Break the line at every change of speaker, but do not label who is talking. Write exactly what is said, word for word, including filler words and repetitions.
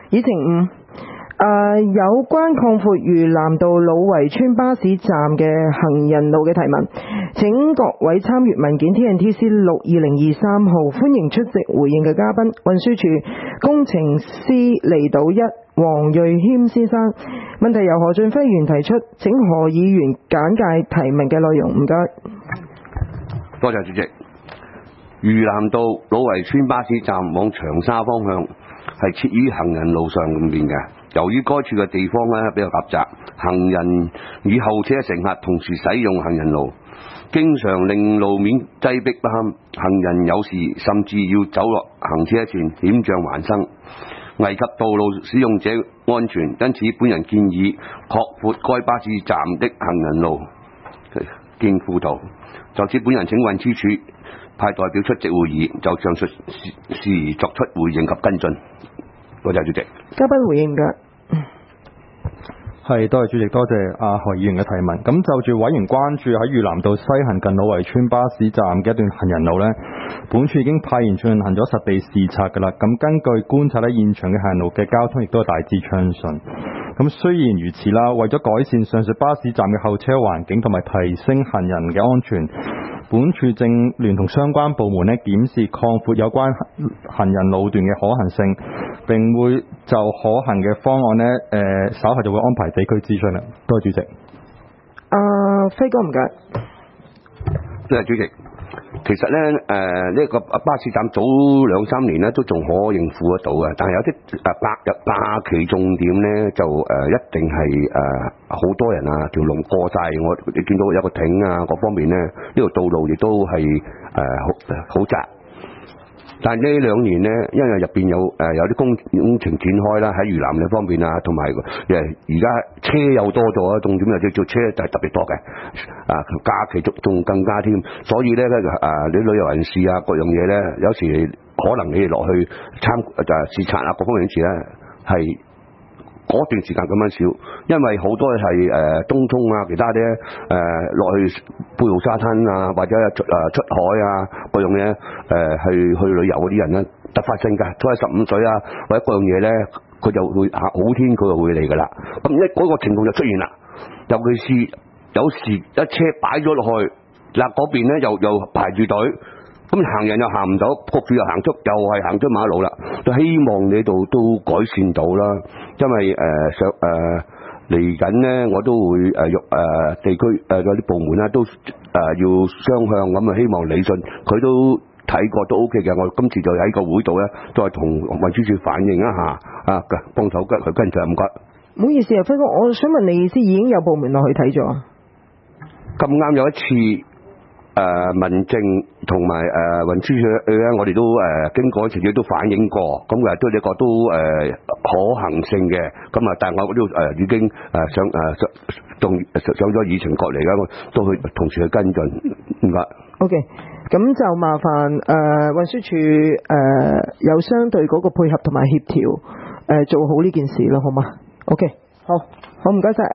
議程五，誒有關擴闊嶼南道老圍村巴士站嘅行人路嘅提問，請各位參閱文件 T N T C 六二零二三號，歡迎出席回應嘅嘉賓，運輸署工程師離島一黃瑞謙先生。問題由何俊輝議員提出，請何議員簡介提問嘅內容，唔該。
多謝主席。嶼南道老圍村巴士站往長沙方向係設於行人路上面嘅，由於該處嘅地方咧比較狹窄，行人與後車乘客同時使用行人路，經常令路面擠迫不堪，行人有時甚至要走落行車線，險象環生，危及道路使用者安全。因此本人建議擴闊該巴士站的行人路。經輔導，就此本人請運輸署派代表出席會議，就上述事宜作出回應及跟進。多謝主席。
嘉賓回應㗎。
係，多謝主席，多謝阿何議員嘅提問。咁就住委員關注喺嶼南道西行近老圍村巴士站嘅一段行人路呢，本處已經派員進行咗實地視察㗎啦。咁根據觀察呢，現場嘅行人路嘅交通亦都係大致暢順。咁雖然如此啦，為咗改善上述巴士站嘅候車環境同埋提升行人嘅安全，本處正聯同相關部門呢檢視擴闊有關行人路段嘅可行性，並會就可行嘅方案呢，誒、呃、稍後就會安排地區諮詢啦。多謝主席。
啊，輝哥唔該。
多謝主席。其實咧，誒、呃、呢、這個巴士站早兩三年咧都仲可應付得到嘅，但係有啲誒假日假期重點咧就誒、呃、一定係誒好多人啊，條龍過晒，我你見到有個艇啊，各方面咧呢條道路亦都係誒好好窄。但係呢兩年呢，因為入邊有誒、呃、有啲工工程展開啦，喺嶼南呢方面啊，同埋誒而家車又多咗，重點又叫做車就係特別多嘅，啊假期仲仲更加添，所以咧咧啊啲旅遊人士啊各樣嘢咧，有時可能你哋落去參就係視察啊各方面時咧係。嗰段時間咁樣少，因為好多係誒、呃、東涌啊，其他啲誒落去貝澳沙灘啊，或者出誒出海啊嗰樣嘢誒去去旅遊嗰啲人咧，突發性㗎，初一十五歲啊，或者嗰樣嘢咧，佢就會好天佢就會嚟㗎啦。咁一嗰個情況就出現啦，尤其是有時一車擺咗落去，嗱嗰邊咧又又排住隊。咁行人又行唔到，局住又行出，又係行出馬路啦。就希望你度都改善到啦，因為誒上誒嚟緊咧，我都會誒喐誒地區誒嗰啲部門啦，都誒、呃、要雙向咁啊，希望理順，佢都睇過都 O K 嘅。我今次就喺個會度咧，再同運輸署反映一下啊，幫手跟佢跟進，唔該。
唔好意思啊，輝哥，我想問你意思已經有部門落去睇咗？
咁啱有一次。誒、呃、民政同埋誒運輸署咧，我哋都誒、呃、經過前幾都反映過，咁誒都呢個都誒、呃、可行性嘅，咁啊，但係我都誒、呃、已經誒上誒上動上咗議程過嚟啦，都去同時去跟進，唔該。
O K，咁就麻煩誒、呃、運輸署誒、呃、有相對嗰個配合同埋協調誒、呃、做好呢件事咯，好嗎？ O K， 好，好唔該晒。